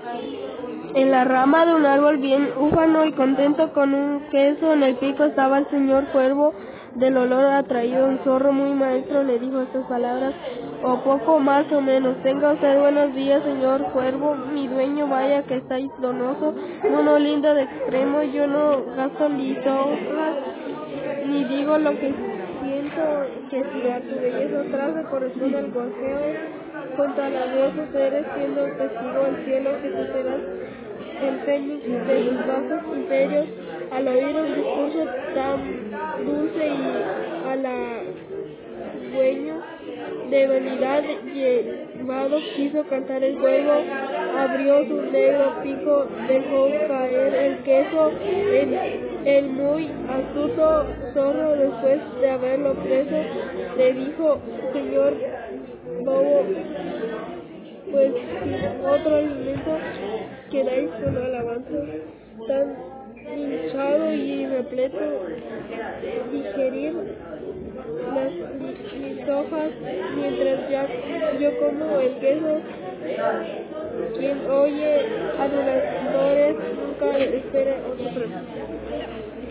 En la rama de un árbol bien ufano y contento con un queso en el pico estaba el señor Cuervo. Del olor atraído un zorro muy maestro le dijo estas palabras, o poco más o menos: tenga usted buenos días, señor Cuervo, mi dueño, vaya que estáis donoso, uno lindo de extremo, yo no gasto lisonjas, ni digo lo que siento, que si a tu belleza atrás le corresponde el gorjeo, junto a la diosa eres siendo testigo el cielo que tú serás el fénix de los bajos imperios. Al oír un discurso tan dulce y halagüeño de vanidad llevado, quiso cantar el cuervo, abrió su negro pico, dejó caer el queso. El muy astuto zorro, después de haberlo preso, le dijo: señor bobo, pues sin otro alimento quedáis con alabanza, tan hinchado y repleto, digerir mis hojas mientras ya yo como el queso. Quien oye aduladores nunca espere otro premio.